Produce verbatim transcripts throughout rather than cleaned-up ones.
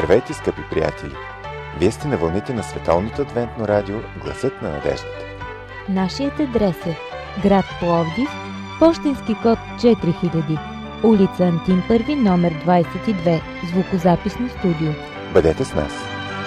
Здравейте, скъпи приятели! Вие сте на вълните на Световното адвентно радио Гласът на надеждата. Нашият адрес е град Пловдив, пощенски код четири хиляди, улица Антим първи, номер двадесет и две, звукозаписно студио. Бъдете с нас!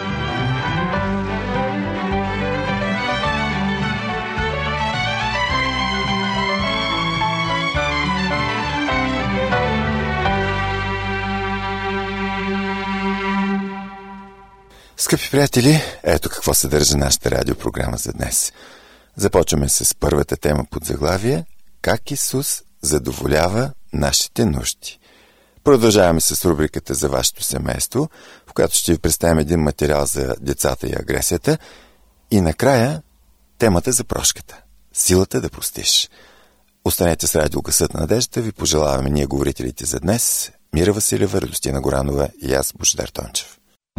Скъпи приятели, ето какво съдържа нашата радиопрограма за днес. Започваме с първата тема под заглавие «Как Исус задоволява нашите нужди». Продължаваме с рубриката за вашето семейство, в която ще ви представим един материал за децата и агресията. И накрая темата за прошката – силата да простиш. Останете с радио Гласът на надеждата, ви пожелаваме ние говорителите за днес Мира Василева, Радостина Горанова и аз, Божидар Тончев.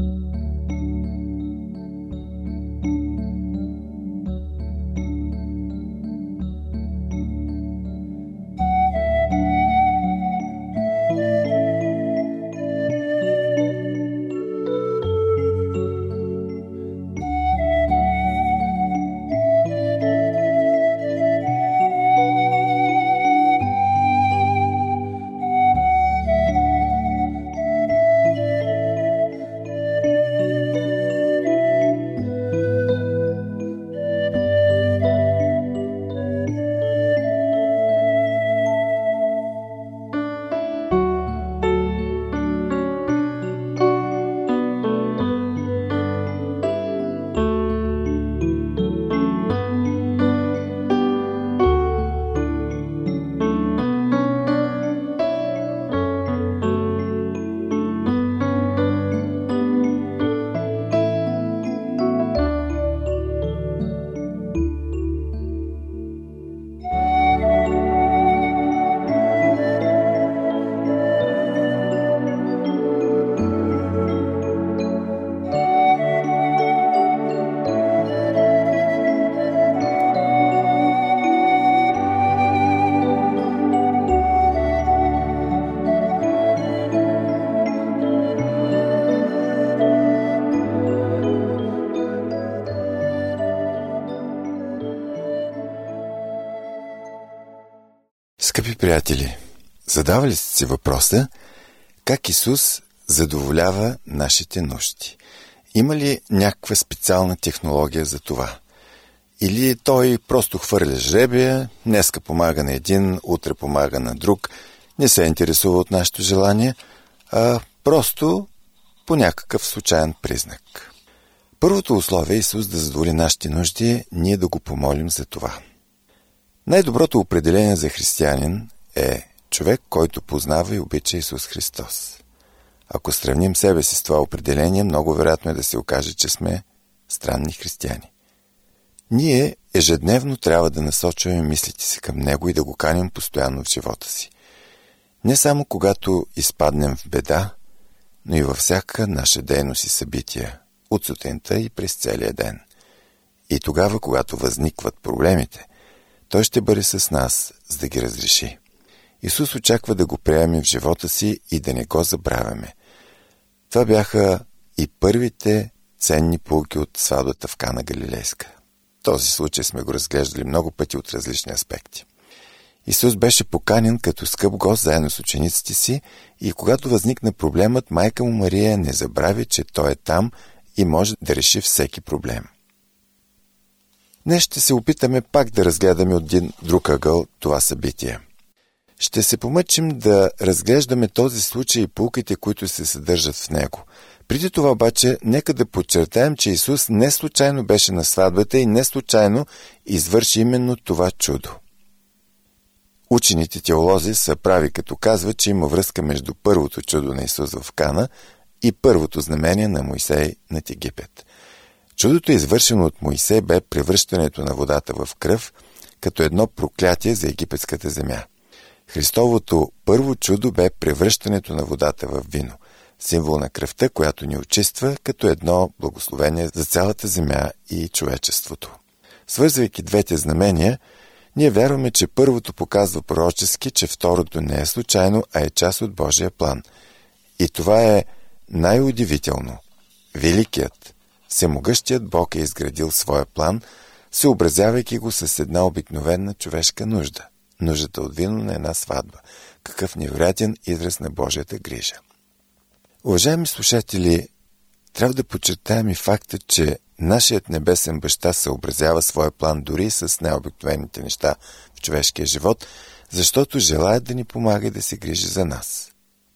Скъпи приятели, задавали сте си въпроса как Исус задоволява нашите нужди? Има ли някаква специална технология за това? Или той просто хвърля жребия, днеска помага на един, утре помага на друг, не се интересува от нашето желание, а просто по някакъв случайен признак? Първото условие Исус да задоволи нашите нужди е ние да го помолим за това. Най-доброто определение за християнин е човек, който познава и обича Исус Христос. Ако сравним себе си с това определение, много вероятно е да се окаже, че сме странни християни. Ние ежедневно трябва да насочваме мислите си към Него и да го каним постоянно в живота си. Не само когато изпаднем в беда, но и във всяка наша дейност и събития, от сутринта и през целия ден. И тогава, когато възникват проблемите, Той ще бъде с нас, за да ги разреши. Исус очаква да го приемем в живота си и да не го забравяме. Това бяха и първите ценни поуки от сватбата в Кана Галилейска. Този случай сме го разглеждали много пъти от различни аспекти. Исус беше поканен като скъп гост заедно с учениците си и когато възникна проблемът, майка му Мария не забрави, че Той е там и може да реши всеки проблем. Днес ще се опитаме пак да разгледаме от един друг ъгъл това събитие. Ще се помъчим да разглеждаме този случай и поуките, които се съдържат в него. Преди това обаче, нека да подчертаем, че Исус не случайно беше на сватбата и не случайно извърши именно това чудо. Учените теолози са прави, като казват, че има връзка между първото чудо на Исус в Кана и първото знамение на Мойсей над Египет. Чудото, извършено от Мойсей, бе превръщането на водата в кръв, като едно проклятие за египетската земя. Христовото първо чудо бе превръщането на водата в вино, символ на кръвта, която ни очиства, като едно благословение за цялата земя и човечеството. Свързвайки двете знамения, ние вярваме, че първото показва пророчески, че второто не е случайно, а е част от Божия план. И това е най-удивително. Великият, всемогъщият Бог е изградил своя план, съобразявайки го с една обикновена човешка нужда. Нуждата от вино на една сватба. Какъв невероятен израз на Божията грижа. Уважаеми слушатели, трябва да подчертаем и факта, че нашият небесен баща съобразява своя план дори с най-обикновените неща в човешкия живот, защото желая да ни помага и да се грижи за нас.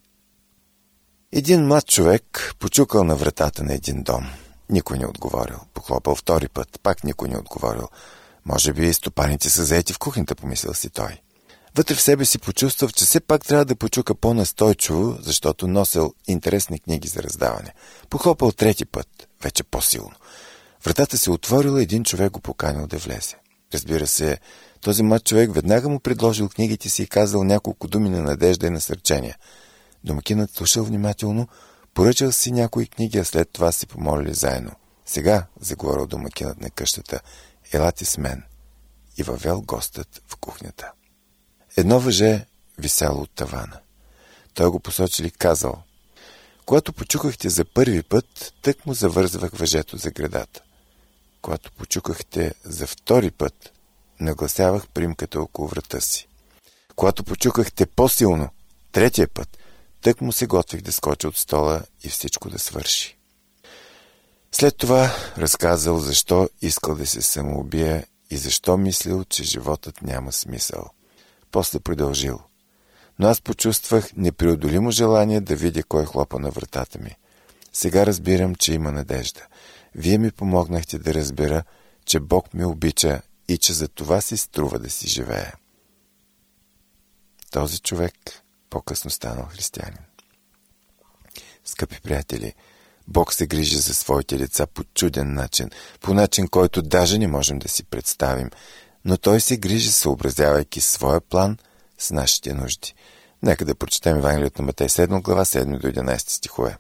Един млад човек почукал на вратата на един дом. Никой не отговорил. Похлопал втори път. Пак никой не отговорил. Може би стопаните са заети в кухнята, помислил си той. Вътре в себе си почувствал, че все пак трябва да почука по-настойчиво, защото носил интересни книги за раздаване. Похлопал трети път, вече по-силно. Вратата се отворила и един човек го поканил да влезе. Разбира се, този млад човек веднага му предложил книгите си и казал няколко думи на надежда и насърчение. Домакинът слушал внимателно, поръчал си някои книги, а след това си помолили заедно. Сега, заговорил домакинът на къщата, елате с мен. И въвел гостът в кухнята. Едно въже висяло от тавана. Той го посочил и казал: когато почукахте за първи път, тък му завързвах въжето за гредата. Когато почукахте за втори път, нагласявах примката около врата си. Когато почукахте по-силно, третия път, тък му се готвих да скоча от стола и всичко да свърши. След това разказал защо искал да се самоубие и защо мислил, че животът няма смисъл. После продължил: но аз почувствах непреодолимо желание да видя кой хлопа на вратата ми. Сега разбирам, че има надежда. Вие ми помогнахте да разбера, че Бог ме обича и че за това си струва да си живее. Този човек по-късно станал християнин. Скъпи приятели, Бог се грижи за своите деца по чуден начин, по начин, който даже не можем да си представим, но Той се грижи, съобразявайки своя план с нашите нужди. Нека да прочетем Евангелието на Матей седма глава, седми до единадесети стихове.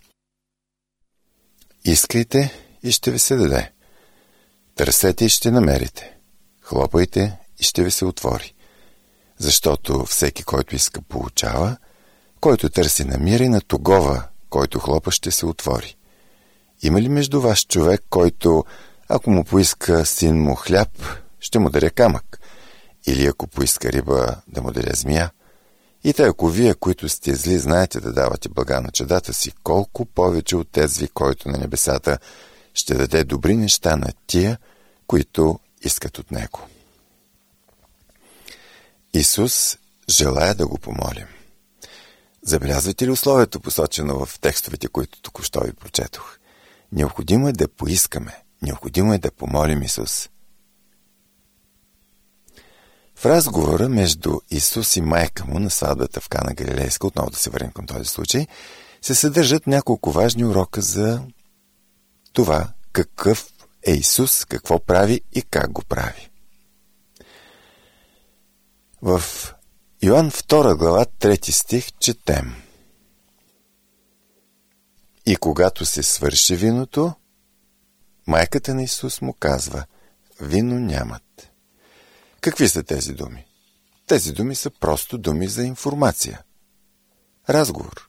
Искайте и ще ви се даде. Търсете и ще намерите. Хлопайте и ще ви се отвори. Защото всеки, който иска, получава, който търси, намира, и на тогова, който хлопа, ще се отвори. Има ли между вас човек, който, ако му поиска син му хляб, ще му даде камък? Или ако поиска риба, да му даде змия? И тъй, ако вие, които сте зли, знаете да давате блага на чадата си, колко повече от тези, който на небесата ще даде добри неща на тия, които искат от Него. Исус желая да го помолим. Забелязвате ли условието, посочено в текстовете, които току-що ви прочетох? Необходимо е да поискаме, необходимо е да помолим Исус. В разговора между Исус и майка му на сватбата в Кана Галилейска, отново да се върнем към този случай, се съдържат няколко важни урока за това какъв е Исус, какво прави и как го прави. В Йоан втора глава, трети стих, четем: и когато се свърши виното, майката на Исус му казва: вино нямат. Какви са тези думи? Тези думи са просто думи за информация. Разговор.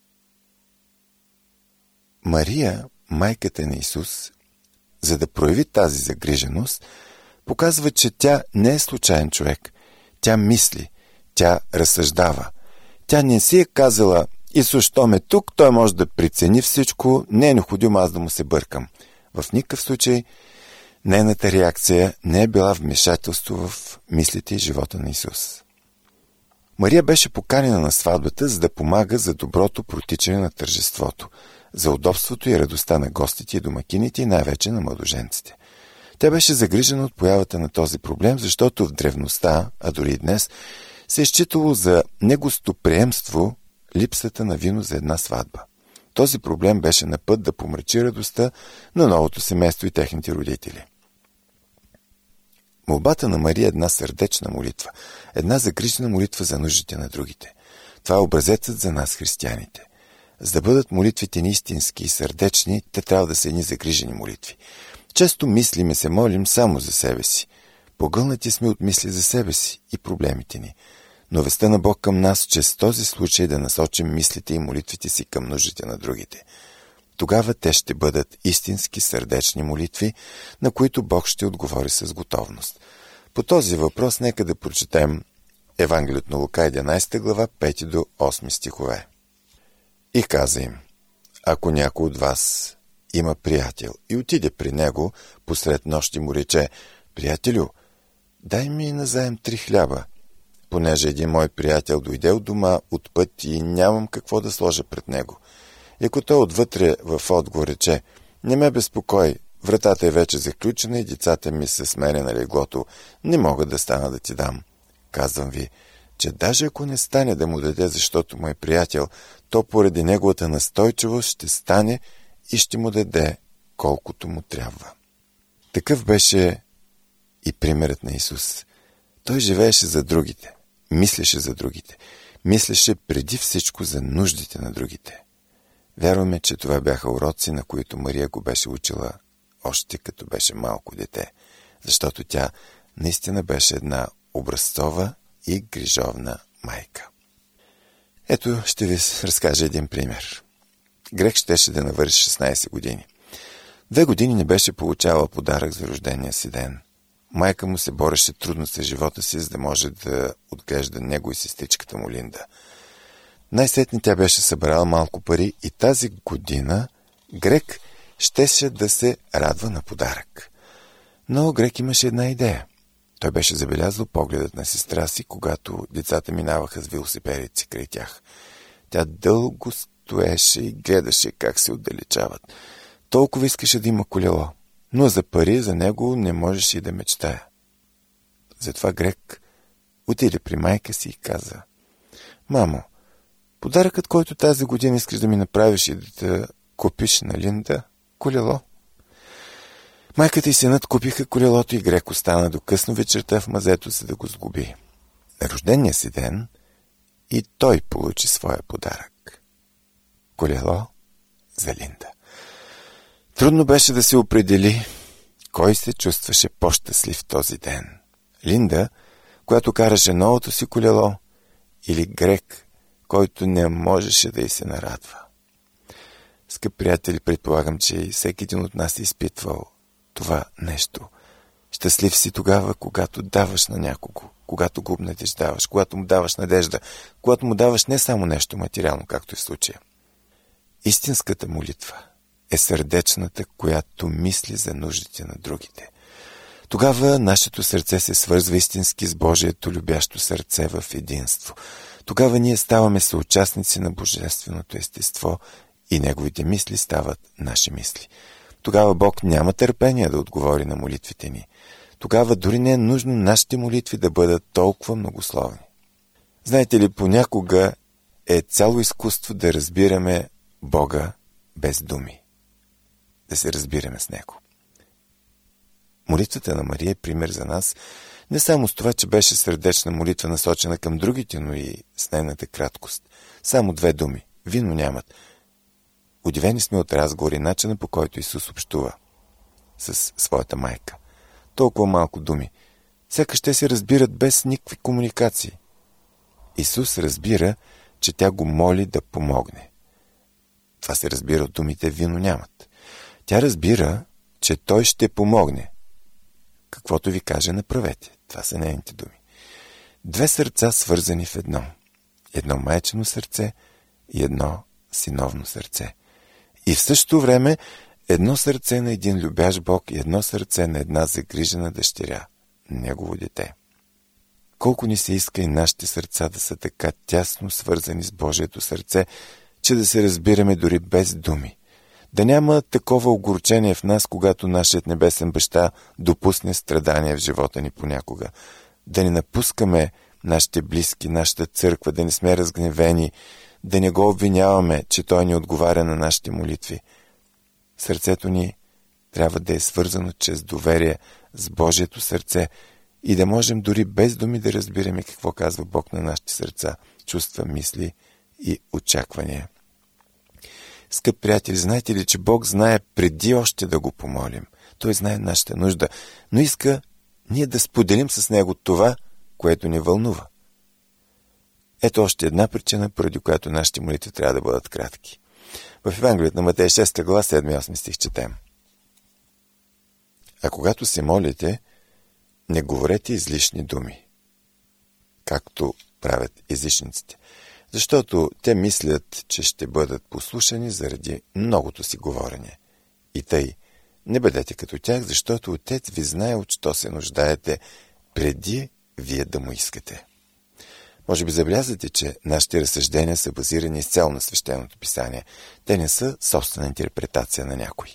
Мария, майката на Исус, за да прояви тази загриженост, показва, че тя не е случайен човек. Тя мисли, тя разсъждава. Тя не си е казала: Исус, щом е тук, той може да прецени всичко, не е необходимо аз да му се бъркам. В никакъв случай нейната реакция не е била вмешателство в мислите и живота на Исус. Мария беше поканена на сватбата, за да помага за доброто протичане на тържеството, за удобството и радостта на гостите и домакините и най-вече на младоженците. Тя беше загрижена от появата на този проблем, защото в древността, а дори и днес, се е считало за негостоприемство липсата на вино за една сватба. Този проблем беше на път да помрачи радостта на новото семейство и техните родители. Молбата на Мария е една сърдечна молитва, една загрижена молитва за нуждите на другите. Това е образецът за нас, християните. За да бъдат молитвите ни истински и сърдечни, те трябва да са едни загрижени молитви. Често мислим и се молим само за себе си. Погълнати сме от мисли за себе си и проблемите ни. Но вестта на Бог към нас, че с този случай да насочим мислите и молитвите си към нуждите на другите. Тогава те ще бъдат истински сърдечни молитви, на които Бог ще отговори с готовност. По този въпрос нека да прочетем Евангелието на Лука, единадесета глава, пети до осми стихове. И каза им: ако някой от вас има приятел и отиде при него посред нощ и му рече: приятелю, дай ми назаем три хляба, понеже един мой приятел дойде от дома от път и нямам какво да сложа пред него. И ако той отвътре в отговор рече: не ме безпокой, вратата е вече заключена и децата ми са с мене на леглото, не мога да стана да ти дам. Казвам ви, че даже ако не стане да му даде, защото му е приятел, то поради неговата настойчивост ще стане и ще му даде колкото му трябва. Такъв беше и примерът на Исус. Той живееше за другите, мислеше за другите, мислеше преди всичко за нуждите на другите. Вярваме, че това бяха уроци, на които Мария го беше учила още като беше малко дете, защото тя наистина беше една образцова и грижовна майка. Ето ще ви разкажа един пример. Грех щеше да навърши шестнадесет години. Две години не беше получавал подарък за рождения си ден. Майка му се бореше трудно с живота си, за да може да отглежда него и сестричката му Линда. Най-сетне тя беше събрала малко пари и тази година Грег щеше да се радва на подарък. Но Грег имаше една идея. Той беше забелязал погледът на сестра си, когато децата минаваха с велосипедите си край тях. Тя дълго стоеше и гледаше как се отдалечават. Толкова искаше да има колело, но за пари за него не можеше и да мечтая. Затова Грег отиде при майка си и каза: мамо, подаръкът, който тази година искаш да ми направиш и да купиш на Линда, колело. Майката и синът купиха колелото и Грег остана до късно вечерта в мазето, за да го сгуби. На рождения си ден и той получи своя подарък. Колело за Линда. Трудно беше да се определи кой се чувстваше по-щастлив този ден. Линда, която караше новото си колело, или Грег, който не можеше да й се нарадва. Скъпи приятели, предполагам, че всеки един от нас е изпитвал това нещо. Щастлив си тогава, когато даваш на някого, когато го обнадеждаваш, когато му даваш надежда, когато му даваш не само нещо материално, както е в случая. Истинската молитва е сърдечната, която мисли за нуждите на другите. Тогава нашето сърце се свързва истински с Божието любящо сърце в единство. Тогава ние ставаме съучастници на божественото естество и неговите мисли стават наши мисли. Тогава Бог няма търпение да отговори на молитвите ни. Тогава дори не е нужно нашите молитви да бъдат толкова многословни. Знаете ли, понякога е цяло изкуство да разбираме Бога без думи. Да се разбираме с Него. Молитвата на Мария е пример за нас не само с това, че беше сърдечна молитва насочена към другите, но и с нейната краткост. Само две думи. Вино нямат. Удивени сме от разговори, начина по който Исус общува с своята майка. Толкова малко думи. Сякаш те се разбират без никакви комуникации. Исус разбира, че тя го моли да помогне. Това се разбира от думите «вино нямат». Тя разбира, че той ще помогне. Каквото ви каже, направете. Това са нейните думи. Две сърца свързани в едно. Едно майчено сърце и едно синовно сърце. И в същото време едно сърце на един любящ Бог и едно сърце на една загрижена дъщеря, негово дете. Колко ни се иска и нашите сърца да са така тясно свързани с Божието сърце, че да се разбираме дори без думи. Да няма такова огорчение в нас, когато нашият небесен баща допусне страдания в живота ни понякога. Да не напускаме нашите близки, нашата църква, да не сме разгневени, да не го обвиняваме, че той ни отговаря на нашите молитви. Сърцето ни трябва да е свързано чрез доверие с Божието сърце и да можем дори без думи да разбираме какво казва Бог на нашите сърца, чувства, мисли и очаквания. Скъпи приятели, знаете ли, че Бог знае преди още да го помолим? Той знае нашата нужда, но иска ние да споделим с Него това, което ни вълнува. Ето още една причина, поради която нашите молитви трябва да бъдат кратки. В Евангелието на Матей шеста глава, седми и осми стих четем: а когато се молите, не говорете излишни думи, както правят езичниците, защото те мислят, че ще бъдат послушани заради многото си говорене. И тъй, не бъдете като тях, защото Отец ви знае от що се нуждаете, преди вие да му искате. Може би забелязвате, че нашите разсъждения са базирани изцяло на свещеното писание. Те не са собствена интерпретация на някой.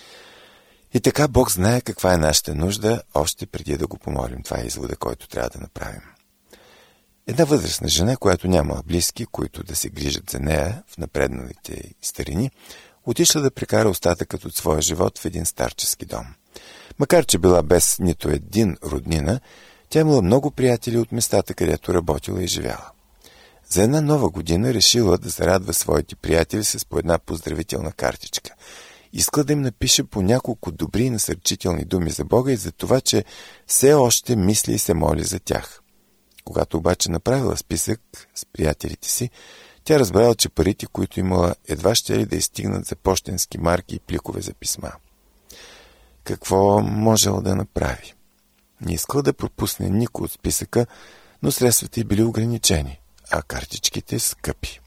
И така Бог знае каква е нашата нужда, още преди да го помолим. Това е извода, който трябва да направим. Една възрастна жена, която няма близки, които да се грижат за нея в напредналите старини, отишла да прекара остатъкът от своя живот в един старчески дом. Макар че била без нито един роднина, тя имала много приятели от местата, където работила и живяла. За една нова година решила да зарадва своите приятели с по една поздравителна картичка. Искала да им напише по няколко добри и насърчителни думи за Бога и за това, че все още мисли и се моли за тях. Когато обаче направила списък с приятелите си, тя разбрала, че парите, които имала, едва ще ли да изстигнат за пощенски марки и пликове за писма. Какво можела да направи? Не искала да пропусне никой от списъка, но средствата й били ограничени, а картичките скъпи.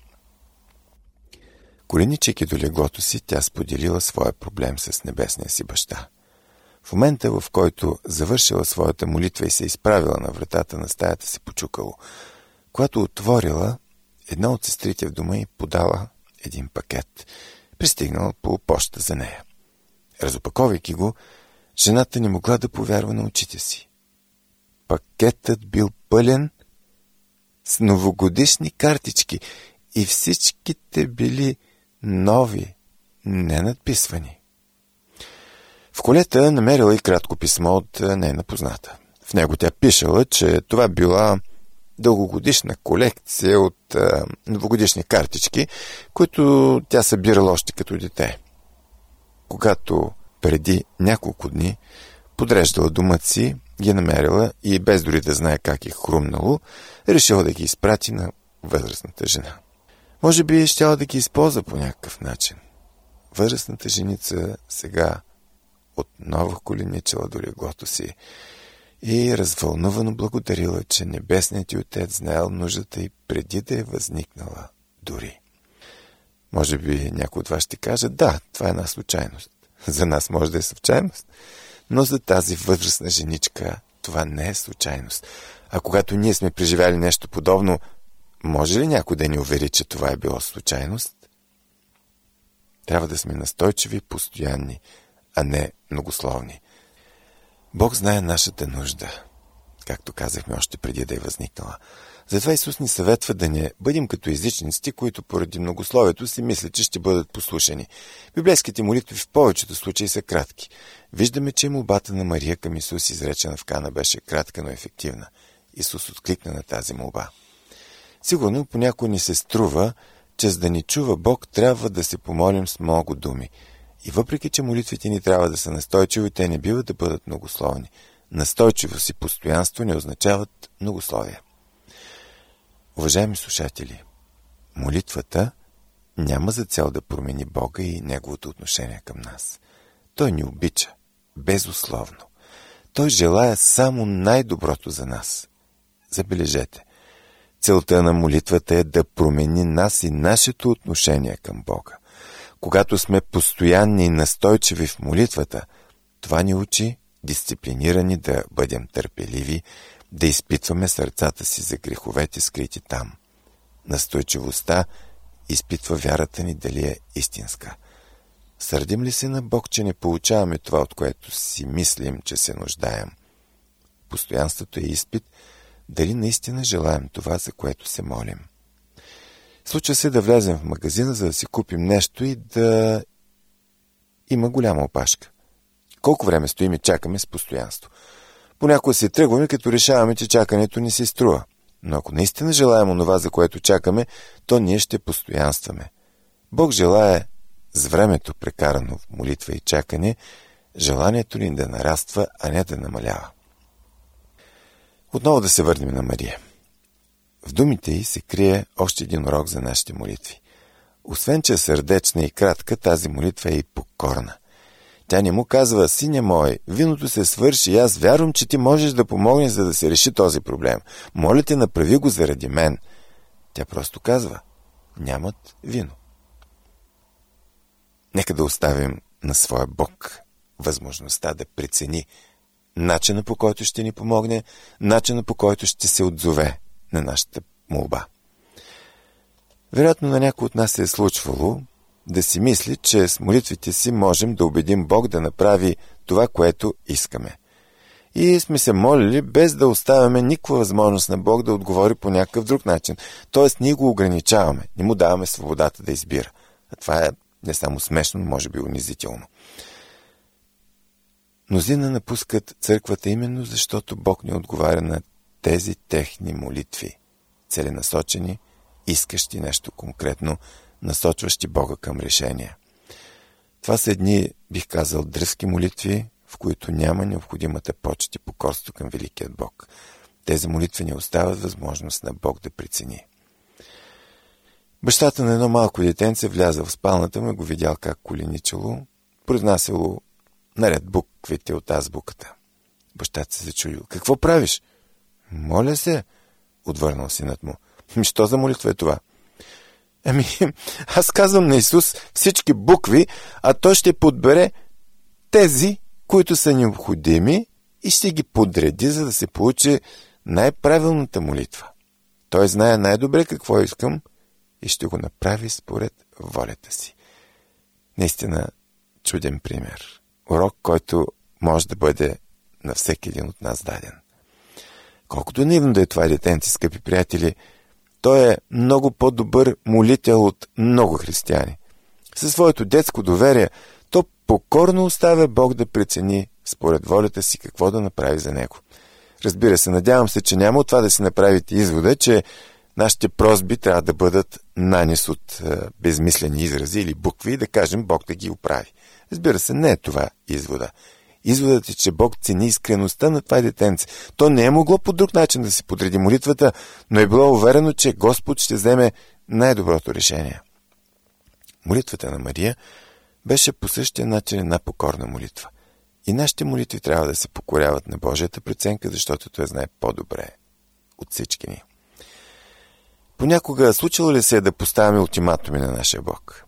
Коленичейки до леглото си, тя споделила своя проблем с небесния си баща. В момента, в който завършила своята молитва и се изправила на вратата на стаята, се почукало. Когато отворила, една от сестрите в дома й подала един пакет, пристигнал по поща за нея. Разопаковайки го, жената не могла да повярва на очите си. Пакетът бил пълен с новогодишни картички и всичките били нови, ненадписвани. В колета намерила и кратко писмо от нейна позната. В него тя пишела, че това била дългогодишна колекция от а, новогодишни картички, които тя събирала още като дете. Когато преди няколко дни подреждала домът си, ги намерила и без дори да знае как е хрумнало, решила да ги изпрати на възрастната жена. Може би щяла да ги използва по някакъв начин. Възрастната женица сега отново коленичила до леглото си и развълнувано благодарила, че небесният й Отец знаел нуждата й преди да е възникнала дори. Може би някой от вас ще каже: да, това е една случайност. За нас може да е случайност, но за тази възрастна женичка това не е случайност. А когато ние сме преживяли нещо подобно, може ли някой да ни увери, че това е било случайност? Трябва да сме настойчиви и постоянни, а не многословни. Бог знае нашата нужда, както казахме още преди да е възникнала. Затова Исус ни съветва да не бъдем като езичниците, които поради многословието си мислят, че ще бъдат послушани. Библейските молитви в повечето случаи са кратки. Виждаме, че молбата на Мария към Исус, изречена в Кана, беше кратка, но ефективна. Исус откликна на тази молба. Сигурно понякога ни се струва, че за да ни чува Бог, трябва да се помолим с много думи. И въпреки, че молитвите ни трябва да са настойчиви, те не биват да бъдат многословни. Настойчивост и постоянство не означават многословия. Уважаеми слушатели, молитвата няма за цел да промени Бога и Неговото отношение към нас. Той ни обича, безусловно. Той желая само най-доброто за нас. Забележете, целта на молитвата е да промени нас и нашето отношение към Бога. Когато сме постоянни и настойчиви в молитвата, това ни учи дисциплинирани да бъдем търпеливи, да изпитваме сърцата си за греховете, скрити там. Настойчивостта изпитва вярата ни дали е истинска. Сърдим ли се на Бог, че не получаваме това, от което си мислим, че се нуждаем? Постоянството е изпит дали наистина желаем това, за което се молим. Случва се да влезем в магазина, за да си купим нещо и да има голяма опашка. Колко време стоим и чакаме с постоянство? Понякога се тръгваме, като решаваме, че чакането ни се струва. Но ако наистина желаем онова, за което чакаме, то ние ще постоянстваме. Бог желае с времето, прекарано в молитва и чакане, желанието ни да нараства, а не да намалява. Отново да се върнем на Мария. В думите й се крие още един урок за нашите молитви. Освен, че е сърдечна и кратка, тази молитва е и покорна. Тя не му казва: сине мой, виното се свърши и аз вярвам, че ти можеш да помогнеш, за да се реши този проблем. Моля те, направи го заради мен. Тя просто казва: нямат вино. Нека да оставим на своя Бог възможността да прецени начина, по който ще ни помогне, начина, по който ще се отзове на нашата молба. Вероятно на някой от нас се е случвало да си мисли, че с молитвите си можем да убедим Бог да направи това, което искаме. И сме се молили, без да оставяме никаква възможност на Бог да отговори по някакъв друг начин. Тоест, ние го ограничаваме, не му даваме свободата да избира. А това е не само смешно, но може би унизително. Мнозина напускат църквата именно защото Бог не отговаря на тези техни молитви, целенасочени, искащи нещо конкретно, насочващи Бога към решения. Това са едни, бих казал, дръзки молитви, в които няма необходимата почет и покорство към великият Бог. Тези молитви не оставят възможност на Бог да прецени. Бащата на едно малко детенце влязъл в спалната му и го видял как коленичало, произнасяло наред буквите от азбуката. Бащата се зачудил: какво правиш? Моля се, отвърнал синът му. Що за молитва е това? Ами, аз казвам на Исус всички букви, а той ще подбере тези, които са необходими, и ще ги подреди, за да се получи най-правилната молитва. Той знае най-добре какво искам и ще го направи според волята си. Наистина чуден пример. Урок, който може да бъде на всеки един от нас даден. Колкото наивно да е това детенце, скъпи приятели, той е много по-добър молител от много християни. Със своето детско доверие, то покорно оставя Бог да прецени според волята си какво да направи за него. Разбира се, надявам се, че няма от това да си направите извода, че нашите просби трябва да бъдат нанес от е, безмислени изрази или букви и да кажем Бог да ги оправи. Разбира се, не е това извода. Изводът е, че Бог цени искреността на това детенце. То не е могло по друг начин да си подреди молитвата, но е било уверено, че Господ ще вземе най-доброто решение. Молитвата на Мария беше по същия начин една покорна молитва. И нашите молитви трябва да се покоряват на Божията преценка, защото Той знае по-добре от всички ни. Понякога случило ли се е да поставяме ултиматуми на нашия Бог?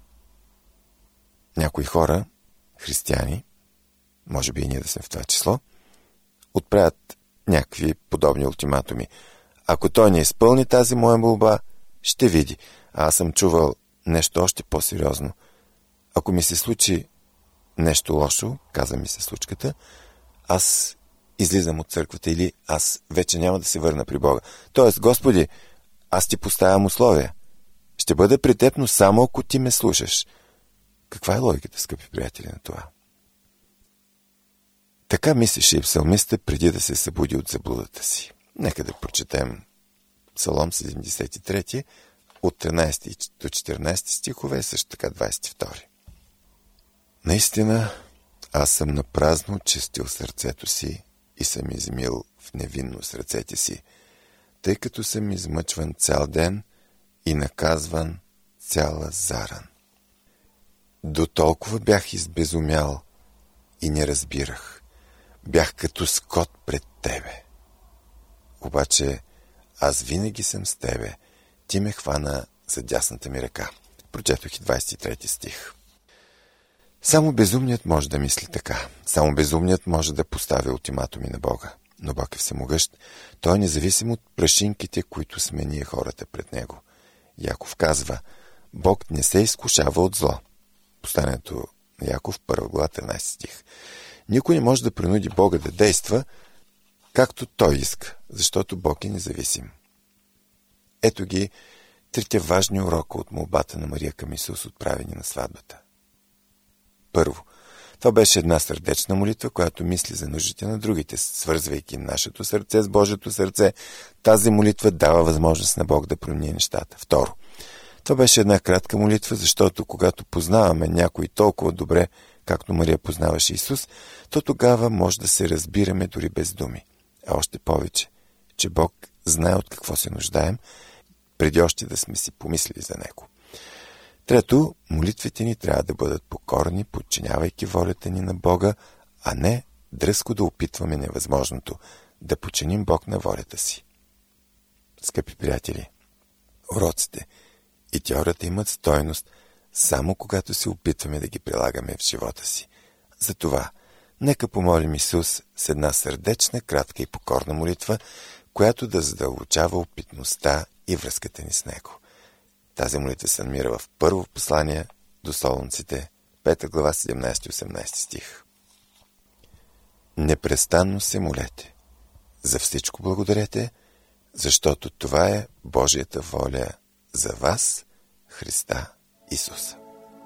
Някои хора, християни, може би и ние да сме в това число, отправят някакви подобни ултиматуми. Ако той не изпълни тази моя молба, ще види. А аз съм чувал нещо още по-сериозно. Ако ми се случи нещо лошо, каза ми се случката, аз излизам от църквата или аз вече няма да се върна при Бога. Тоест, Господи, аз ти поставям условия. Ще бъда при теб, но само ако ти ме слушаш. Каква е логиката, скъпи приятели, на това? Така мислеше и псалмиста преди да се събуди от заблудата си. Нека да прочетем Псалом седемдесет и трети от тринайсети до четиринайсети стихове и също така двайсет и втори. Наистина, аз съм напразно чистил сърцето си и съм измил в невинност ръцете си, тъй като съм измъчван цял ден и наказван цяла заран. До толкова бях избезумял и не разбирах. Бях като скот пред тебе. Обаче аз винаги съм с тебе. Ти ме хвана за дясната ми ръка. Прочетох и двайсет и трети стих. Само безумният може да мисли така. Само безумният може да постави ултиматуми на Бога. Но Бог е всемогъщ. Той е независим от прашинките, които сме ние хората пред Него. Яков казва: Бог не се изкушава от зло. Посланието на Яков, първа глава, тринайсети стих. Никой не може да принуди Бога да действа както Той иска, защото Бог е независим. Ето ги трите важни урока от молбата на Мария към Исус, отправени на сватбата. Първо, това беше една сърдечна молитва, която мисли за нуждите на другите, свързвайки нашето сърце с Божието сърце. Тази молитва дава възможност на Бог да промени нещата. Второ, това беше една кратка молитва, защото когато познаваме някой толкова добре, както Мария познаваше Исус, то тогава може да се разбираме дори без думи. А още повече, че Бог знае от какво се нуждаем, преди още да сме си помислили за Него. Трето, молитвите ни трябва да бъдат покорни, подчинявайки волята ни на Бога, а не дръзко да опитваме невъзможното, да подчиним Бог на волята си. Скъпи приятели, уроците и теорията имат стойност само когато се опитваме да ги прилагаме в живота си. Затова, нека помолим Исус с една сърдечна, кратка и покорна молитва, която да задълбочава опитността и връзката ни с Него. Тази молитва се намира в първо послание до Солунците, пета глава, седемнайсети и осемнайсети стих. Непрестанно се молете. За всичко благодарете, защото това е Божията воля за вас, Христа Исуса.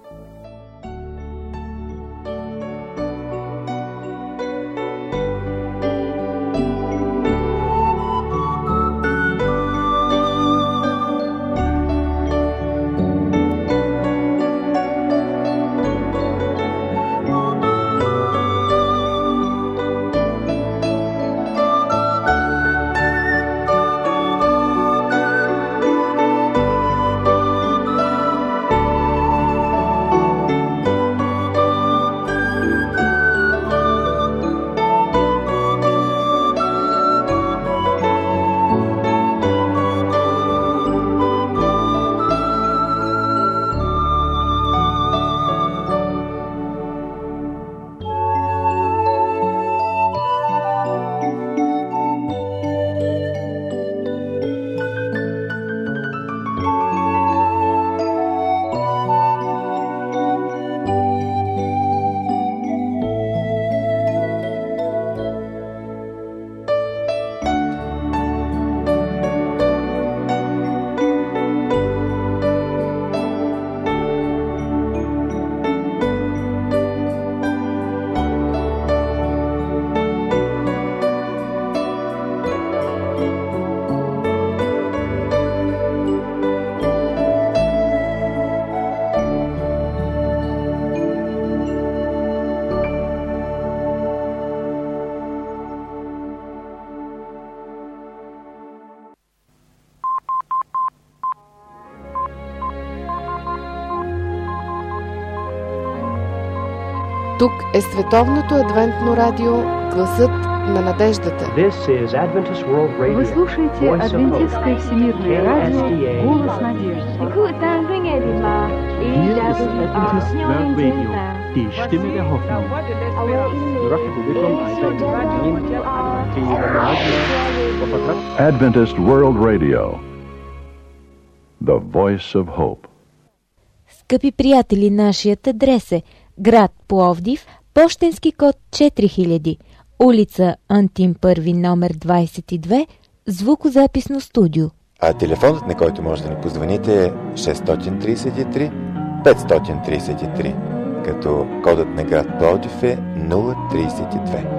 Тук е Световното адвентно радио, гласът на надеждата. Вы слушаете Адвентистское всемирное радио, голос надежды. Die Stimme der Hoffnung. Adventist World Radio, the voice of hope. Скъпи приятели, нашият адрес е град Пловдив, пощенски код четири хиляди, улица Антим първи, номер двайсет и две, звукозаписно студио. А телефонът, на който може да ни позвоните, е шест три три пет три три, като кодът на град Пловдив е нула трийсет и две.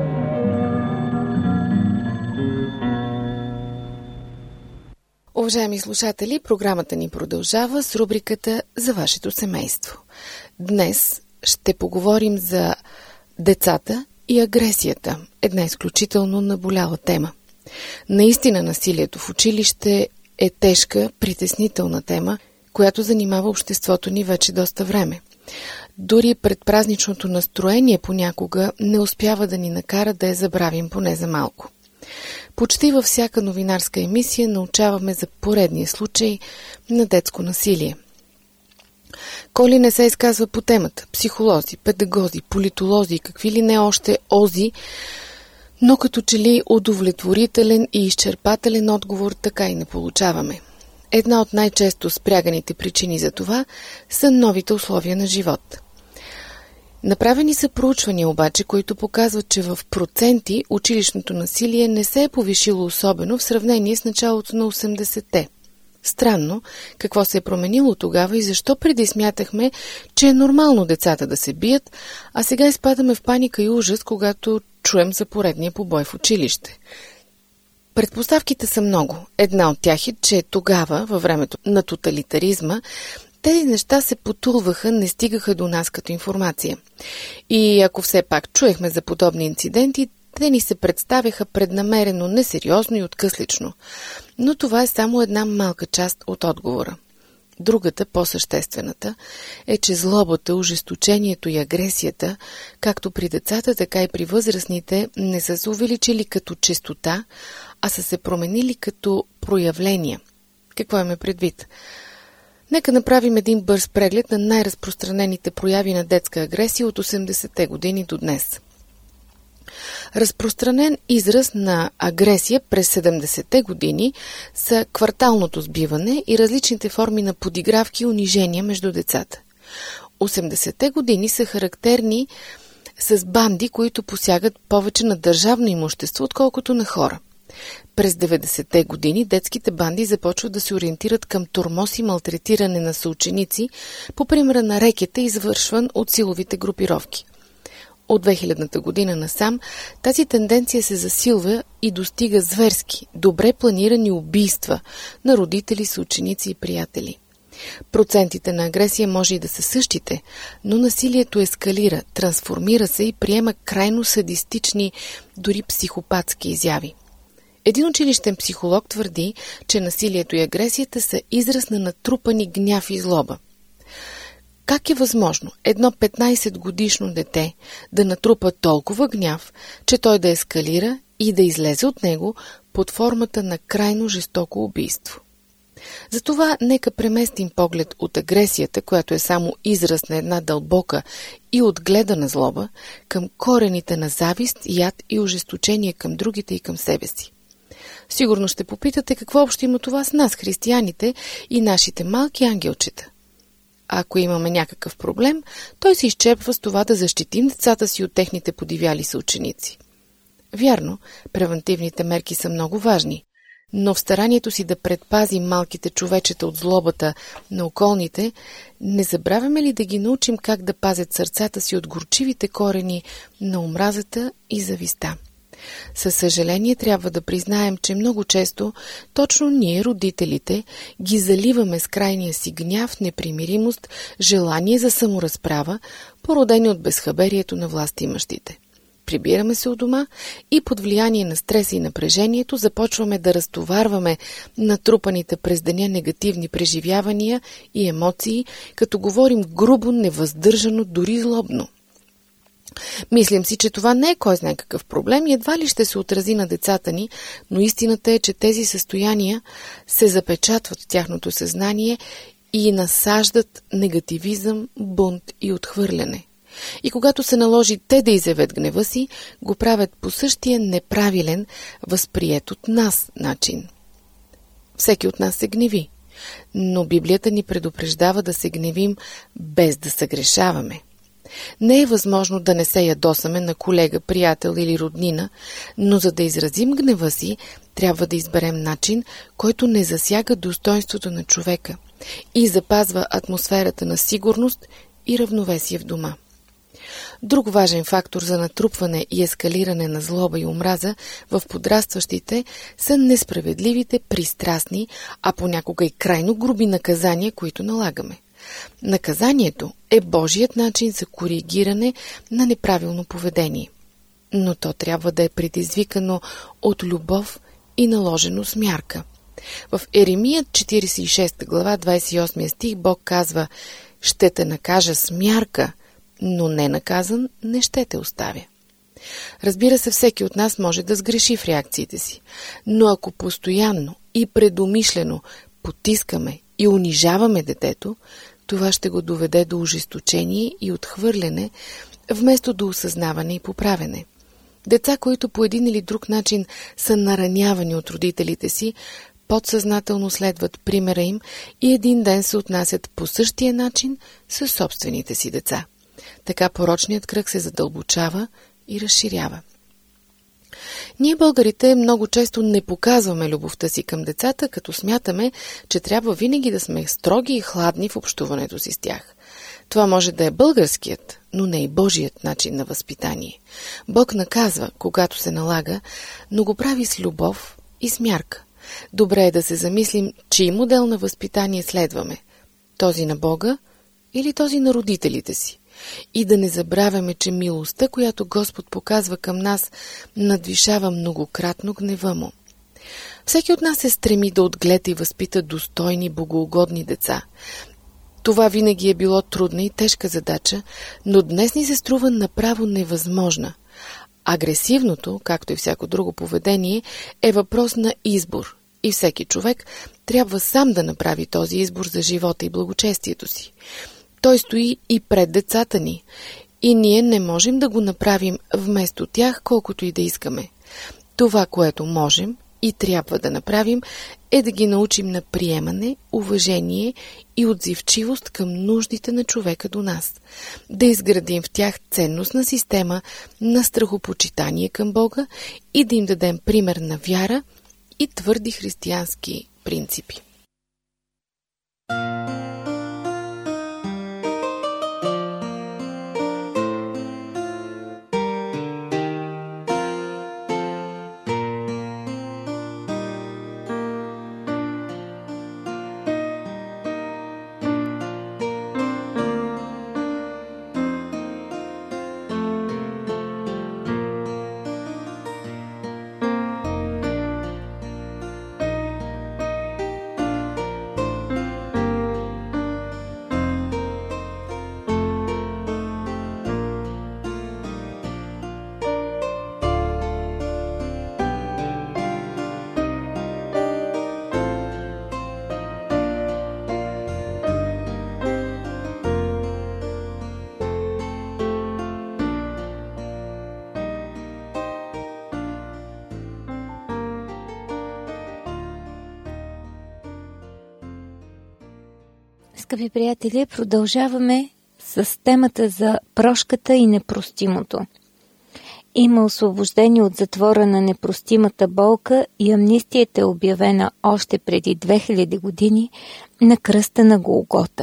Уважаеми слушатели, програмата ни продължава с рубриката за вашето семейство. Днес ще поговорим за децата и агресията. Една изключително наболяла тема. Наистина насилието в училище е тежка, притеснителна тема, която занимава обществото ни вече доста време. Дори предпразничното настроение понякога не успява да ни накара да я забравим поне за малко. Почти във всяка новинарска емисия научаваме за поредния случай на детско насилие. Кой ли не се изказва по темата? Психолози, педагози, политолози и какви ли не още ози, но като че ли удовлетворителен и изчерпателен отговор така и не получаваме. Една от най-често спряганите причини за това са новите условия на живот. Направени са проучвания обаче, които показват, че в проценти училищното насилие не се е повишило особено в сравнение с началото на осемдесетте. Странно, какво се е променило тогава и защо преди смятахме, че е нормално децата да се бият, а сега изпадаме в паника и ужас, когато чуем за поредния побой в училище. Предпоставките са много. Една от тях е, че тогава, във времето на тоталитаризма, тези неща се потулваха, не стигаха до нас като информация. И ако все пак чуехме за подобни инциденти, те ни се представяха преднамерено, несериозно и откъслично. Но това е само една малка част от отговора. Другата, по-съществената, е, че злобата, ожесточението и агресията, както при децата, така и при възрастните, не са се увеличили като честота, а са се променили като проявления. Какво имаме предвид? Нека направим един бърз преглед на най-разпространените прояви на детска агресия от осемдесетте години до днес. Разпространен израз на агресия през седемдесетте години са кварталното сбиване и различните форми на подигравки и унижения между децата. осемдесетте години са характерни с банди, които посягат повече на държавно имущество, отколкото на хора. През деветдесетте години детските банди започват да се ориентират към тормоз и малтретиране на съученици, по примера на рекета, извършван от силовите групировки. От две хилядната година насам тази тенденция се засилва и достига зверски, добре планирани убийства на родители, съученици и приятели. Процентите на агресия може и да са същите, но насилието ескалира, трансформира се и приема крайно садистични, дори психопатски изяви. Един училищен психолог твърди, че насилието и агресията са израз на натрупани гняв и злоба. Как е възможно едно петнайсетгодишно дете да натрупа толкова гняв, че той да ескалира и да излезе от него под формата на крайно жестоко убийство? Затова нека преместим поглед от агресията, която е само израз на една дълбока и отгледана злоба, към корените на завист, яд и ожесточение към другите и към себе си. Сигурно ще попитате какво общо има това с нас, християните и нашите малки ангелчета. Ако имаме някакъв проблем, той се изчерпва с това да защитим децата си от техните подивяли съученици. Вярно, превентивните мерки са много важни, но в старанието си да предпазим малките човечета от злобата на околните, не забравяме ли да ги научим как да пазят сърцата си от горчивите корени на омразата и зависта? Със съжаление трябва да признаем, че много често точно ние, родителите, ги заливаме с крайния си гняв, непримиримост, желание за саморазправа, породени от безхаберието на властимащите. Прибираме се от дома и под влияние на стреса и напрежението започваме да разтоварваме натрупаните през деня негативни преживявания и емоции, като говорим грубо, невъздържано, дори злобно. Мислим си, че това не е кой знае какъв проблем и едва ли ще се отрази на децата ни, но истината е, че тези състояния се запечатват в тяхното съзнание и насаждат негативизъм, бунт и отхвърляне. И когато се наложи те да изявят гнева си, го правят по същия неправилен, възприет от нас начин. Всеки от нас се гневи, но Библията ни предупреждава да се гневим без да съгрешаваме. Не е възможно да не се ядосаме на колега, приятел или роднина, но за да изразим гнева си, трябва да изберем начин, който не засяга достоинството на човека и запазва атмосферата на сигурност и равновесие в дома. Друг важен фактор за натрупване и ескалиране на злоба и омраза в подрастващите са несправедливите, пристрастни, а понякога и крайно груби наказания, които налагаме. Наказанието е Божият начин за коригиране на неправилно поведение, но то трябва да е предизвикано от любов и наложено с мярка. В Еремия четиридесет и шеста глава, двадесет и осми стих Бог казва: «Ще те накажа с мярка, но не наказан не ще те оставя». Разбира се, всеки от нас може да сгреши в реакциите си, но ако постоянно и предумишлено потискаме и унижаваме детето, това ще го доведе до ожесточение и отхвърляне, вместо до осъзнаване и поправене. Деца, които по един или друг начин са наранявани от родителите си, подсъзнателно следват примера им и един ден се отнасят по същия начин със собствените си деца. Така порочният кръг се задълбочава и разширява. Ние, българите, много често не показваме любовта си към децата, като смятаме, че трябва винаги да сме строги и хладни в общуването си с тях. Това може да е българският, но не и Божият начин на възпитание. Бог наказва, когато се налага, но го прави с любов и с мярка. Добре е да се замислим, чий модел на възпитание следваме. Този на Бога или този на родителите си. И да не забравяме, че милостта, която Господ показва към нас, надвишава многократно гнева му. Всеки от нас се стреми да отгледа и възпита достойни, богоугодни деца. Това винаги е било трудна и тежка задача, но днес ни се струва направо невъзможна. Агресивното, както и всяко друго поведение, е въпрос на избор и всеки човек трябва сам да направи този избор за живота и благочестието си. Той стои и пред децата ни и ние не можем да го направим вместо тях, колкото и да искаме. Това, което можем и трябва да направим, е да ги научим на приемане, уважение и отзивчивост към нуждите на човека до нас. Да изградим в тях ценностна система на страхопочитание към Бога и да им дадем пример на вяра и твърди християнски принципи. Скъпи приятели, продължаваме с темата за прошката и непростимото. Има освобождение от затвора на непростимата болка и амнистията е обявена още преди две хиляди години на кръста на Голгота.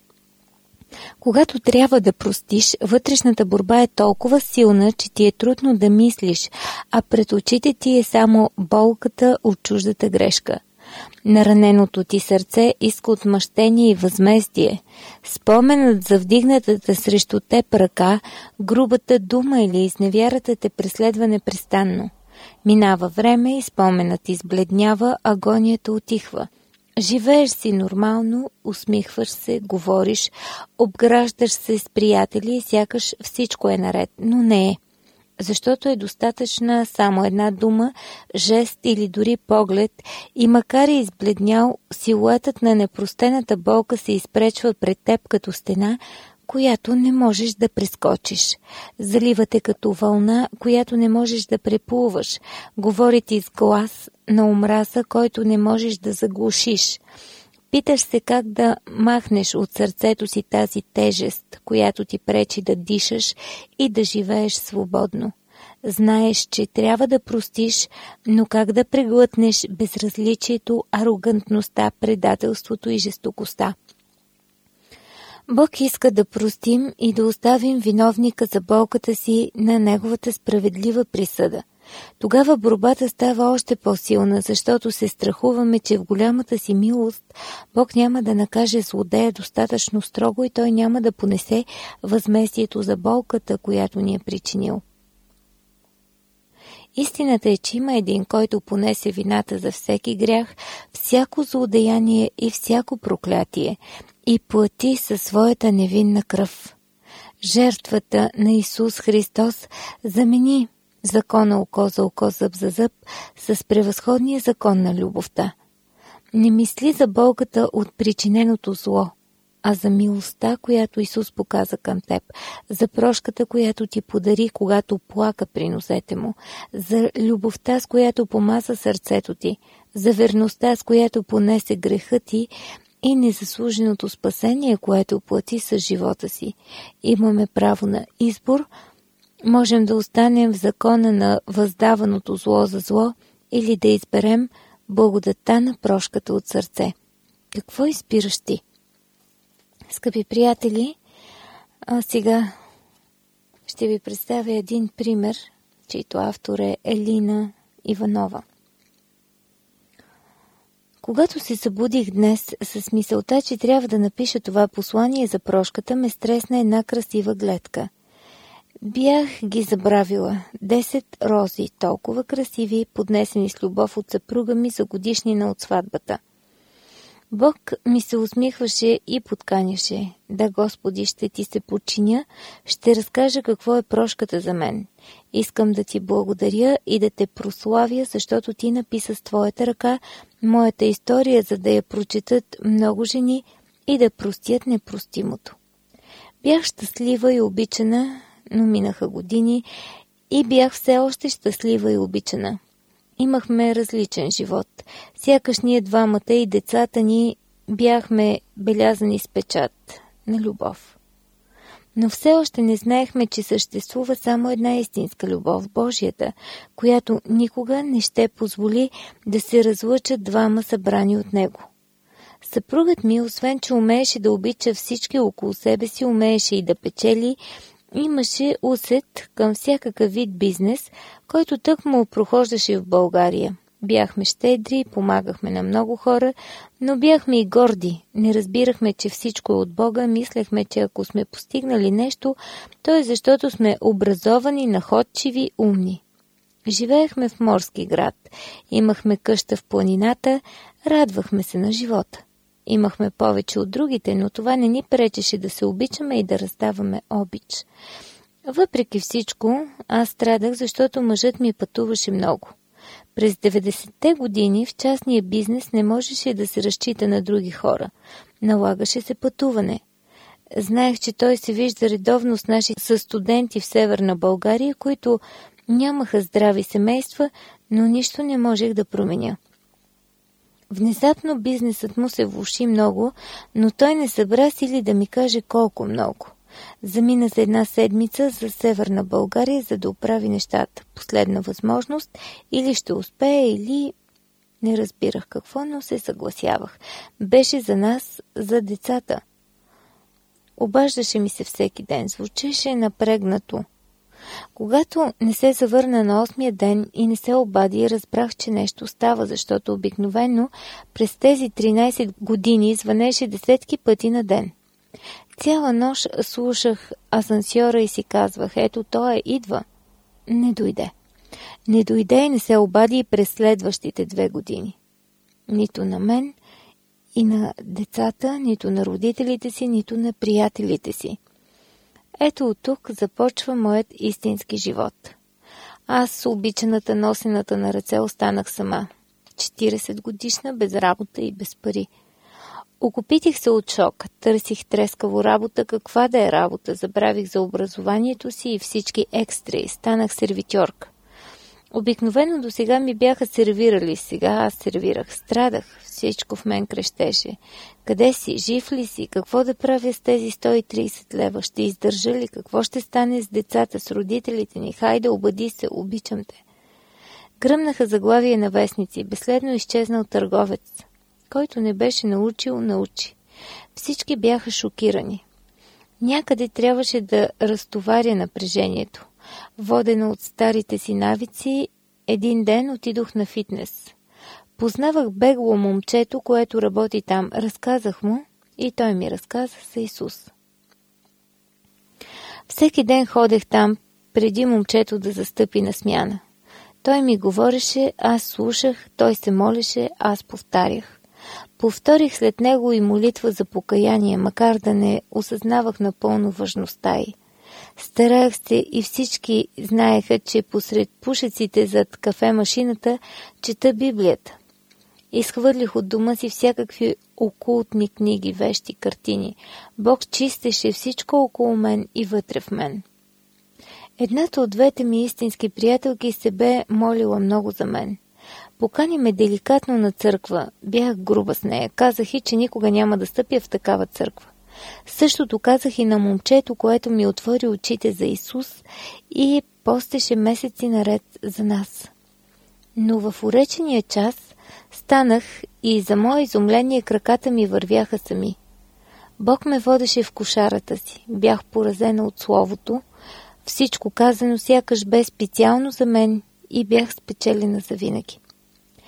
Когато трябва да простиш, вътрешната борба е толкова силна, че ти е трудно да мислиш, а пред очите ти е само болката от чуждата грешка. Нараненото ти сърце иска отмъщение и възмездие. Споменът за вдигнатата срещу теб ръка, грубата дума или изневярата те преследва непрестанно. Минава време и споменът избледнява, агонията утихва. Живееш си нормално, усмихваш се, говориш, обграждаш се с приятели и сякаш всичко е наред, но не е. Защото е достатъчна само една дума, жест или дори поглед и макар и избледнял, силуетът на непростената болка се изпречва пред теб като стена, която не можеш да прескочиш. Залива те като вълна, която не можеш да преплуваш. Говори ти с глас на омраза, който не можеш да заглушиш. Питаш се как да махнеш от сърцето си тази тежест, която ти пречи да дишаш и да живееш свободно. Знаеш, че трябва да простиш, но как да преглътнеш безразличието, арогантността, предателството и жестокостта? Бог иска да простим и да оставим виновника за болката си на неговата справедлива присъда. Тогава борбата става още по-силна, защото се страхуваме, че в голямата си милост Бог няма да накаже злодея достатъчно строго и той няма да понесе възмездието за болката, която ни е причинил. Истината е, че има един, който понесе вината за всеки грях, всяко злодеяние и всяко проклятие и плати със своята невинна кръв. Жертвата на Исус Христос замени закона око за око, зъб за зъб с превъзходния закон на любовта. Не мисли за болката от причиненото зло, а за милостта, която Исус показа към теб, за прошката, която ти подари, когато плака при нозете му, за любовта, с която помаза сърцето ти, за верността, с която понесе греха ти и незаслуженото спасение, което плати с живота си. Имаме право на избор. Можем да останем в закона на въздаваното зло за зло или да изберем благодата на прошката от сърце. Какво избираш ти? Скъпи приятели, а сега ще ви представя един пример, чийто автор е Елина Иванова. Когато се събудих днес с мисълта, че трябва да напиша това послание за прошката, ме стресна една красива гледка. Бях ги забравила. Десет рози, толкова красиви, поднесени с любов от съпруга ми за годишнина от сватбата. Бог ми се усмихваше и подканяше. Да, Господи, ще ти се подчиня, ще разкажа какво е прошката за мен. Искам да ти благодаря и да те прославя, защото ти написа с твоята ръка моята история, за да я прочетат много жени и да простят непростимото. Бях щастлива и обичана, но минаха години и бях все още щастлива и обичана. Имахме различен живот. Сякаш ние двамата и децата ни бяхме белязани с печат на любов. Но все още не знаехме, че съществува само една истинска любов, Божията, която никога не ще позволи да се разлъчат двама събрани от него. Съпругът ми, освен че умееше да обича всички около себе си, умееше и да печели, имаше усет към всякакъв вид бизнес, който тък му прохождаше в България. Бяхме щедри, помагахме на много хора, но бяхме и горди. Не разбирахме, че всичко е от Бога, мислехме, че ако сме постигнали нещо, то е защото сме образовани, находчиви, умни. Живеехме в морски град, имахме къща в планината, радвахме се на живота. Имахме повече от другите, но това не ни пречеше да се обичаме и да раздаваме обич. Въпреки всичко, аз страдах, защото мъжът ми пътуваше много. През деветдесетте години в частния бизнес не можеше да се разчита на други хора. Налагаше се пътуване. Знаех, че той се вижда редовно с наши състуденти в Северна България, които нямаха здрави семейства, но нищо не можех да променя. Внезапно бизнесът му се влоши много, но той не събра сили да ми каже колко много. Замина за една седмица за Северна България, за да оправи нещата. Последна възможност, или ще успее, или... Не разбирах какво, но се съгласявах. Беше за нас, за децата. Обаждаше ми се всеки ден, звучеше напрегнато. Когато не се завърна на осмия ден и не се обади, разбрах, че нещо става, защото обикновено през тези тринайсет години звънеше десетки пъти на ден. Цяла нощ слушах асансьора и си казвах, ето той идва. Не дойде. Не дойде и не се обади и през следващите две години. Нито на мен и на децата, нито на родителите си, нито на приятелите си. Ето от тук започва моят истински живот. Аз, обичаната носената на ръце, останах сама. четирийсет годишна, без работа и без пари. Окупитих се от шок, търсих трескаво работа, каква да е работа, забравих за образованието си и всички екстри, станах сервитьорка. Обикновено до сега ми бяха сервирали, сега аз сервирах, страдах, всичко в мен крещеше. Къде си, жив ли си, какво да правя с тези сто и трийсет лева, ще издържа ли, какво ще стане с децата, с родителите ни, хайде обади се, обичам те. Гръмнаха заглавия на вестници, безследно изчезнал търговец. Който не беше научил, научи. Всички бяха шокирани. Някъде трябваше да разтоваря напрежението. Водена от старите си навици, един ден отидох на фитнес. Познавах бегло момчето, което работи там. Разказах му и той ми разказа за Исус. Всеки ден ходех там, преди момчето да застъпи на смяна. Той ми говореше, аз слушах, той се молеше, аз повтарях. Повторих след него и молитва за покаяние, макар да не осъзнавах напълно важността й. Старах се и всички знаеха, че посред пушеците зад кафе-машината чета Библията. Изхвърлих от дома си всякакви окултни книги, вещи, картини. Бог чистеше всичко около мен и вътре в мен. Едната от двете ми истински приятелки се бе молила много за мен. Покани ме деликатно на църква. Бях груба с нея. Казах и, че никога няма да стъпя в такава църква. Същото казах и на момчето, което ми отвори очите за Исус и постеше месеци наред за нас. Но в уречения час станах и за мое изумление краката ми вървяха сами. Бог ме водеше в кошарата си. Бях поразена от Словото. Всичко казано сякаш бе специално за мен и бях спечелена завинаги.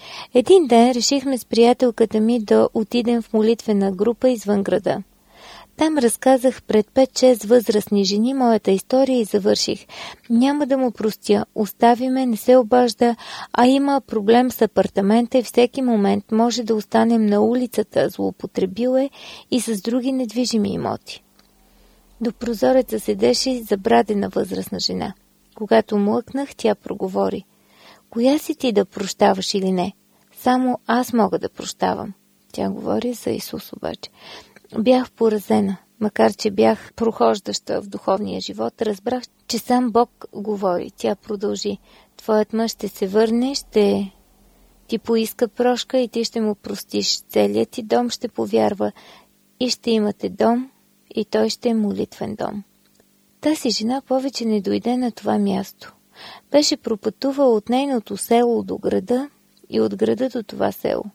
Един ден решихме с приятелката ми да отидем в молитвена група извън града. Там разказах пред пет-шест възрастни жени моята история и завърших. Няма да му простя, остави ме, не се обажда, а има проблем с апартамента и всеки момент може да останем на улицата, злоупотребил е и с други недвижими имоти. До прозореца седеше забрадена възрастна жена. Когато млъкнах, тя проговори. Коя си ти да прощаваш или не? Само аз мога да прощавам. Тя говори за Исус обаче. Бях поразена. Макар че бях прохождаща в духовния живот, разбрах, че сам Бог говори. Тя продължи. Твоят мъж ще се върне, ще ти поиска прошка и ти ще му простиш. Целият ти дом ще повярва и ще имате дом и той ще е молитвен дом. Тази жена повече не дойде на това място. Беше пропътувала от нейното село до града и от града до това село.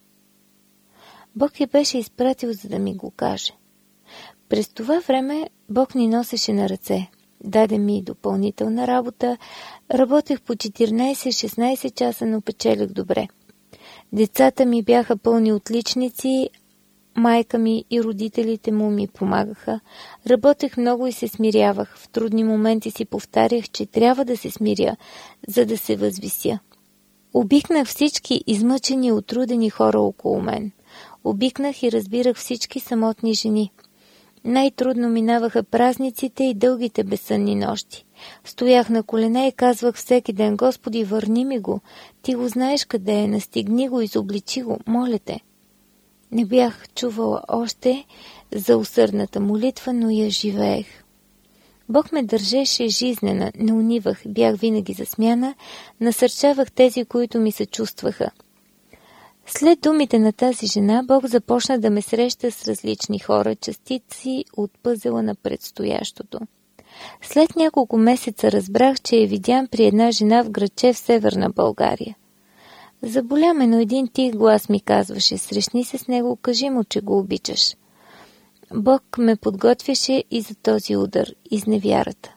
Бог я беше изпратил, за да ми го каже. През това време Бог ни носеше на ръце. Даде ми допълнителна работа. Работех по четиринайсет-шестнайсет часа, но печелих добре. Децата ми бяха пълни отличници, майка ми и родителите му ми помагаха. Работех много и се смирявах. В трудни моменти си повтарях, че трябва да се смиря, за да се възвися. Обикнах всички измъчени и отрудени хора около мен. Обикнах и разбирах всички самотни жени. Най-трудно минаваха празниците и дългите безсънни нощи. Стоях на колене и казвах всеки ден: Господи, върни ми го. Ти го знаеш къде е, настигни го, изобличи го, моля те. Не бях чувала още за усърдната молитва, но я живеех. Бог ме държеше жизнена, не унивах, бях винаги за смяна, насърчавах тези, които ми се чувстваха. След думите на тази жена, Бог започна да ме среща с различни хора, частици от пъзела на предстоящото. След няколко месеца разбрах, че я видям при една жена в градче в Северна България. Заболя ме, но един тих глас ми казваше: срещни се с него, кажи му, че го обичаш. Бог ме подготвяше и за този удар, изневярата.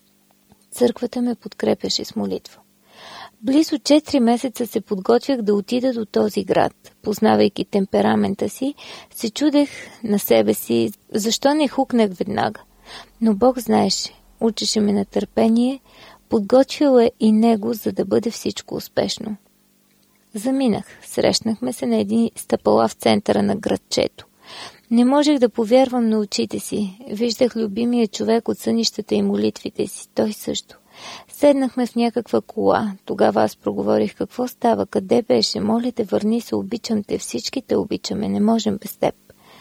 Църквата ме подкрепяше с молитва. Близо четири месеца се подготвях да отида до този град. Познавайки темперамента си, се чудех на себе си, защо не хукнах веднага. Но Бог знаеше, учеше ме на търпение, подготвила е и него, за да бъде всичко успешно. Заминах, срещнахме се на един стъпала в центъра на градчето. Не можех да повярвам на очите си. Виждах любимия човек от сънищата и молитвите си, той също. Седнахме в някаква кола. Тогава аз проговорих: какво става, къде беше, моля те, върни се, обичам те, всички те обичаме, не можем без теб.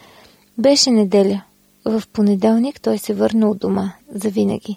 Беше неделя. В понеделник той се върна от дома, завинаги.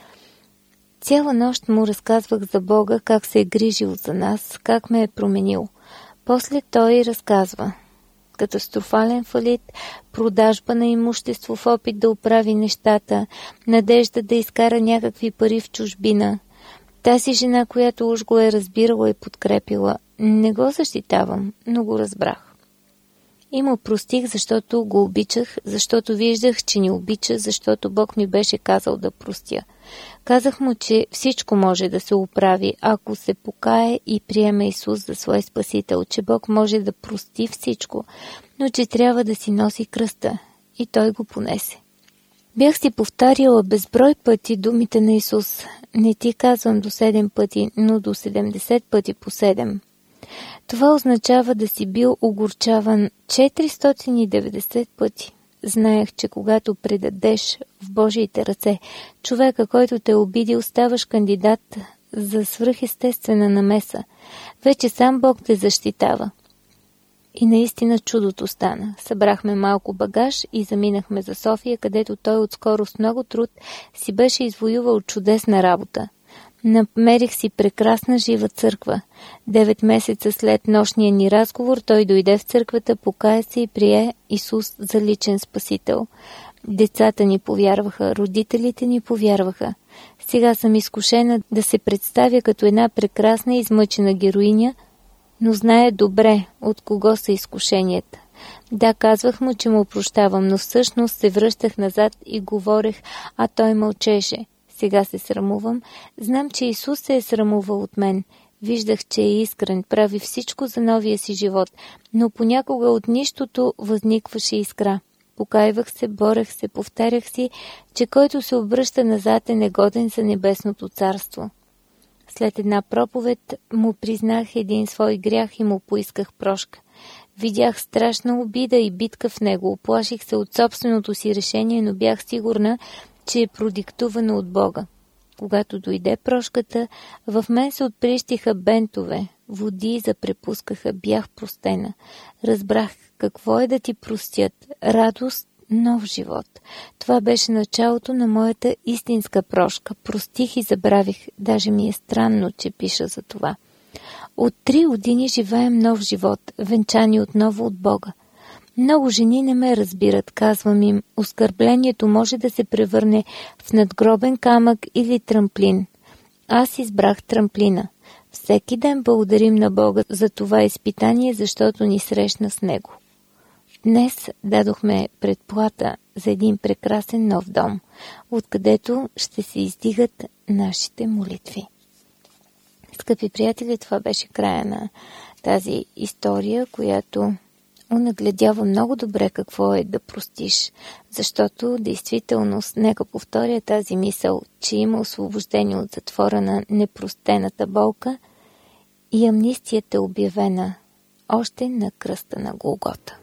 Цяла нощ му разказвах за Бога, как се е грижил за нас, как ме е променил. После той разказва: катастрофален фалит, продажба на имущество в опит да оправи нещата, надежда да изкара някакви пари в чужбина. Тази жена, която уж го е разбирала и подкрепила, не го защитавам, но го разбрах. И му простих, защото го обичах, защото виждах, че ни обича, защото Бог ми беше казал да простя. Казах му, че всичко може да се оправи, ако се покае и приеме Исус за свой спасител, че Бог може да прости всичко, но че трябва да си носи кръста. И той го понесе. Бях си повтаряла безброй пъти думите на Исус. Не ти казвам до седем пъти, но до седемдесет пъти по седем. Това означава да си бил огорчаван четиристотин и деветдесет пъти. Знаех, че когато предадеш в Божиите ръце човека, който те обидил, ставаш кандидат за свръхестествена намеса. Вече сам Бог те защитава. И наистина чудото стана. Събрахме малко багаж и заминахме за София, където той отскоро с много труд си беше извоювал чудесна работа. Намерих си прекрасна жива църква. Девет месеца след нощния ни разговор той дойде в църквата, покая се и прие Исус за личен спасител. Децата ни повярваха, родителите ни повярваха. Сега съм изкушена да се представя като една прекрасна и измъчена героиня, но знае добре от кого са изкушенията. Да, казвах му, че му прощавам, но всъщност се връщах назад и говорех, а той мълчеше. Сега се срамувам. Знам, че Исус се е срамувал от мен. Виждах, че е искрен, прави всичко за новия си живот, но понякога от нищото възникваше искра. Покайвах се, борех се, повтарях си, че който се обръща назад е негоден за небесното царство. След една проповед му признах един свой грях и му поисках прошка. Видях страшна обида и битка в него, оплаших се от собственото си решение, но бях сигурна, че е продиктувано от Бога. Когато дойде прошката, в мен се отприщиха бентове, води запрепускаха, бях простена. Разбрах какво е да ти простят, радост, нов живот. Това беше началото на моята истинска прошка. Простих и забравих, даже ми е странно, че пиша за това. От три години живеем нов живот, венчани отново от Бога. Много жени не ме разбират, казвам им, оскърблението може да се превърне в надгробен камък или трамплин. Аз избрах трамплина. Всеки ден благодарим на Бога за това изпитание, защото ни срещна с него. Днес дадохме предплата за един прекрасен нов дом, откъдето ще се издигат нашите молитви. Скъпи приятели, това беше края на тази история, която унагледява много добре какво е да простиш, защото действително, нека повторя тази мисъл, че има освобождение от затвора на непростената болка и амнистията е обявена още на кръста на Голгота.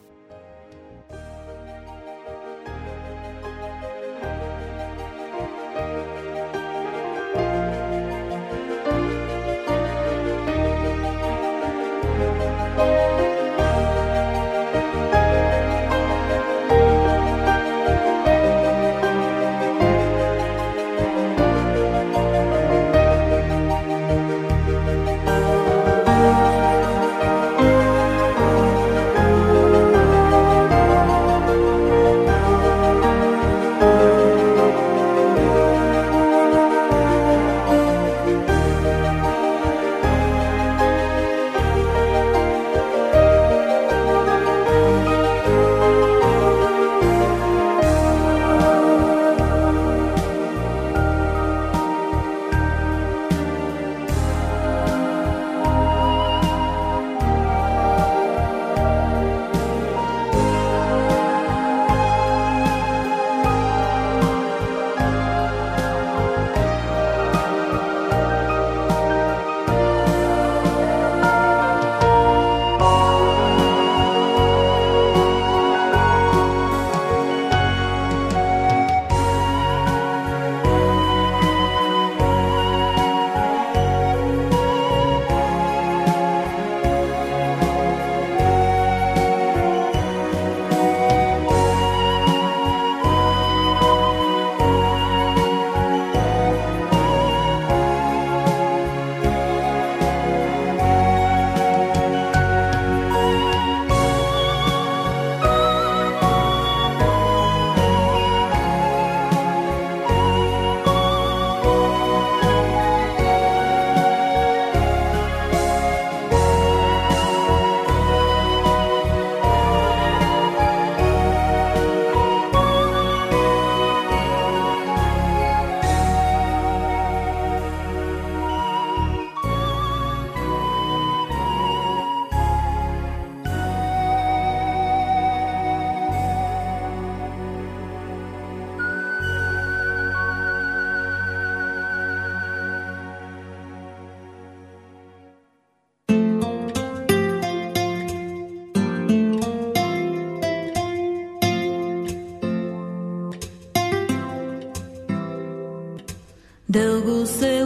Дълго се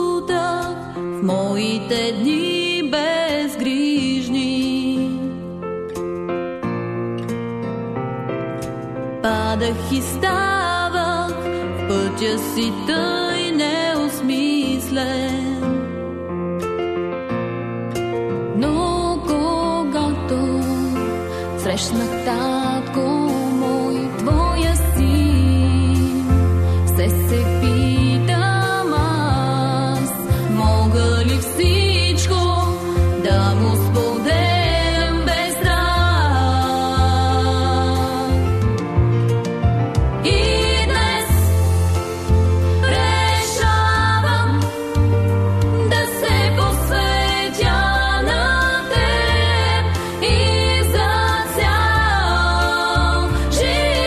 лутах в моите дни безгрижни. Падах и ставах в пътя си тъй неосмислен. Но когато срещнах татко мой, твоя син, все се питам аз, мога ли всичко да му споделям без страх? И днес решавам да се посветя на теб и за цял живот.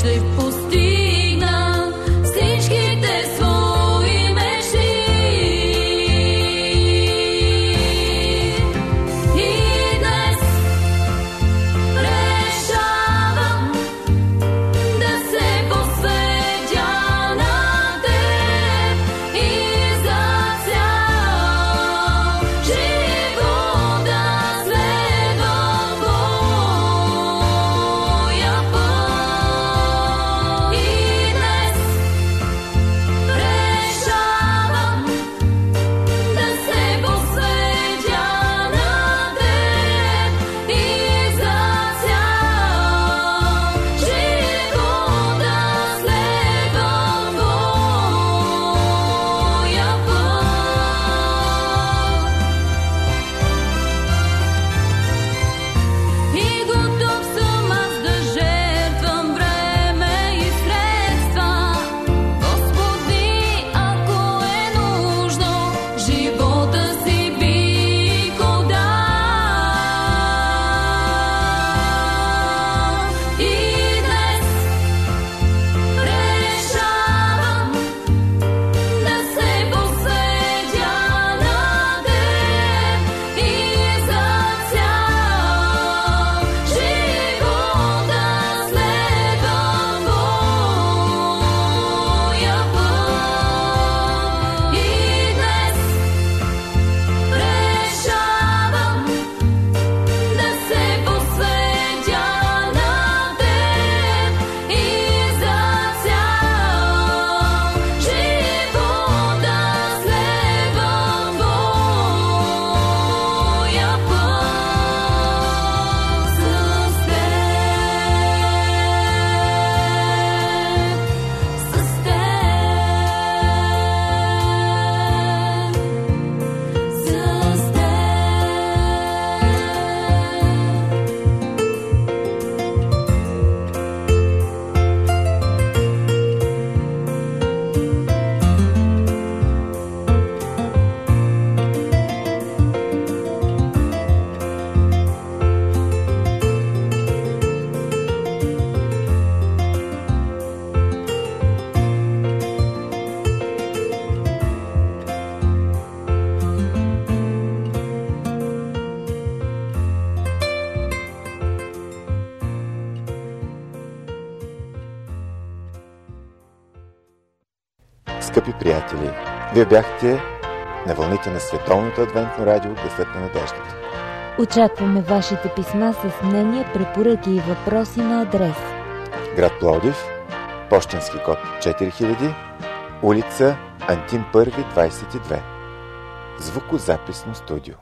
Скъпи приятели, вие бяхте на вълните на Световното адвентно радио Гласът на надеждата. Очакваме вашите писма с мнения, препоръки и въпроси на адрес: град Пловдив, пощенски код четири хиляди, улица Антим първи, двайсет и две. Звукозаписно студио.